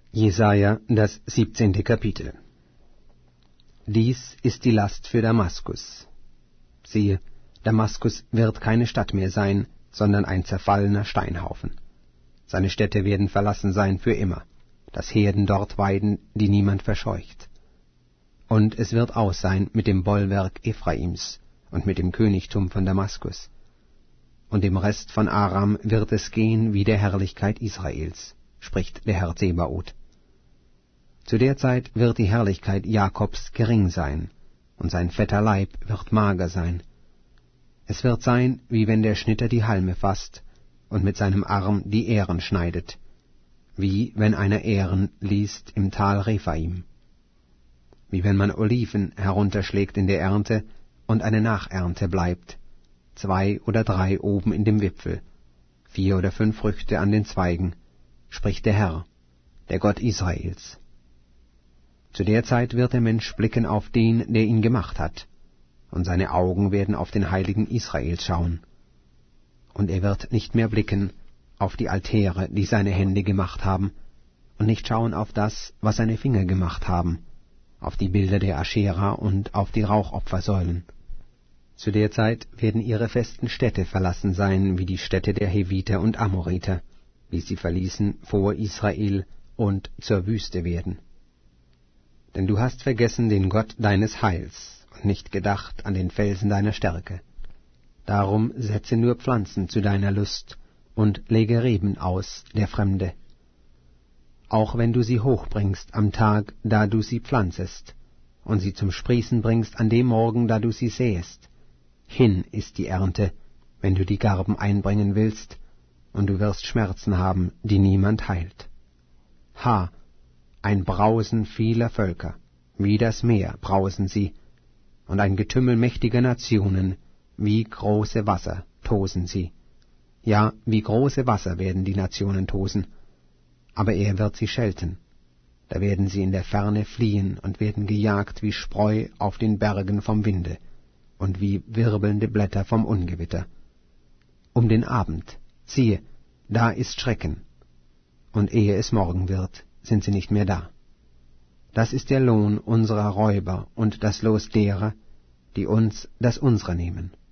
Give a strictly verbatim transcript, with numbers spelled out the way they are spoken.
Jesaja, das siebzehnte Kapitel. Dies ist die Last für Damaskus. Siehe, Damaskus wird keine Stadt mehr sein, sondern ein zerfallener Steinhaufen. Seine Städte werden verlassen sein für immer, das Herden dort weiden, die niemand verscheucht. Und es wird aus sein mit dem Bollwerk Ephraims und mit dem Königtum von Damaskus. Und dem Rest von Aram wird es gehen wie der Herrlichkeit Israels, spricht der Herr Zebaoth. Zu der Zeit wird die Herrlichkeit Jakobs gering sein, und sein fetter Leib wird mager sein. Es wird sein, wie wenn der Schnitter die Halme fasst und mit seinem Arm die Ähren schneidet, wie wenn einer Ähren liest im Tal Rephaim. Wie wenn man Oliven herunterschlägt in der Ernte und eine Nachernte bleibt, zwei oder drei oben in dem Wipfel, vier oder fünf Früchte an den Zweigen, spricht der Herr, der Gott Israels. Zu der Zeit wird der Mensch blicken auf den, der ihn gemacht hat, und seine Augen werden auf den Heiligen Israels schauen. Und er wird nicht mehr blicken auf die Altäre, die seine Hände gemacht haben, und nicht schauen auf das, was seine Finger gemacht haben, auf die Bilder der Aschera und auf die Rauchopfersäulen. Zu der Zeit werden ihre festen Städte verlassen sein, wie die Städte der Heviter und Amoriter, wie sie verließen vor Israel und zur Wüste werden. Denn du hast vergessen den Gott deines Heils und nicht gedacht an den Felsen deiner Stärke. Darum setze nur Pflanzen zu deiner Lust und lege Reben aus, der Fremde. Auch wenn du sie hochbringst am Tag, da du sie pflanzest, und sie zum Sprießen bringst an dem Morgen, da du sie sähest. Hin ist die Ernte, wenn du die Garben einbringen willst, und du wirst Schmerzen haben, die niemand heilt. Ha, ein Brausen vieler Völker, wie das Meer brausen sie, und ein Getümmel mächtiger Nationen, wie große Wasser tosen sie. Ja, wie große Wasser werden die Nationen tosen, aber er wird sie schelten. Da werden sie in der Ferne fliehen und werden gejagt wie Spreu auf den Bergen vom Winde und wie wirbelnde Blätter vom Ungewitter. Um den Abend, siehe, da ist Schrecken, und ehe es Morgen wird, sind sie nicht mehr da. Das ist der Lohn unserer Räuber und das Los derer, die uns das Unsere nehmen.